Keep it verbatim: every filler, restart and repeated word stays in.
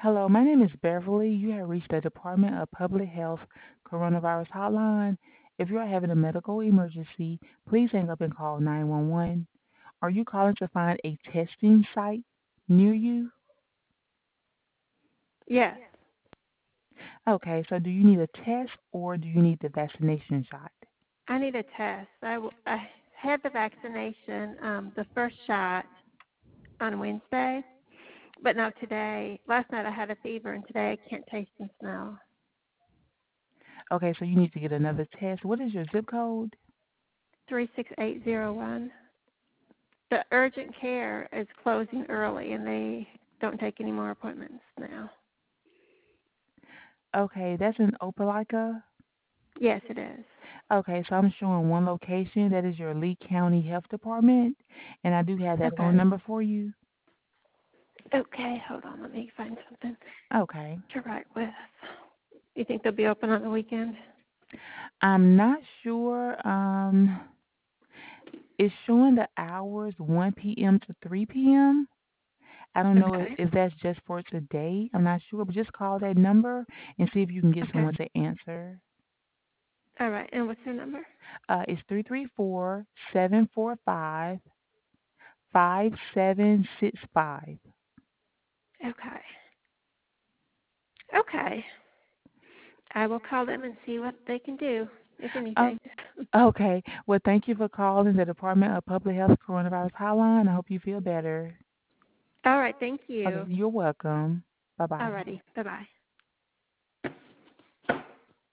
Hello, my name is Beverly. You have reached the Department of Public Health Coronavirus Hotline. If you are having a medical emergency, please hang up and call nine one one. Are you calling to find a testing site near you? Yes, Okay, so do you need a test or do you need the vaccination shot? I need a test. I, w- I had the vaccination, um, the first shot on Wednesday, but no, today, last night I had a fever, and today I can't taste and smell. Okay, so you need to get another test. What is your zip code? three six eight zero one. The urgent care is closing early, and they don't take any more appointments now. Okay, that's in Opelika. Yes, it is. Okay, so I'm showing one location. That is your Lee County Health Department, and I do have that phone Okay. number for you. Okay, hold on. Let me find something Okay. to write with. You think they'll be open on the weekend? I'm not sure. Um, it's showing the hours one p m to three p m. I don't know if, Okay. if that's just for today. I'm not sure, but just call that number and see if you can get Okay. someone to answer. All right. And what's your number? Uh, it's three three four seven four five five seven six five. Okay. Okay. I will call them and see what they can do, if Oh, anything. okay. Well, thank you for calling the Department of Public Health Coronavirus Hotline. I hope you feel better. All right. Thank Okay, you. you're welcome. Bye All bye. righty. Bye bye.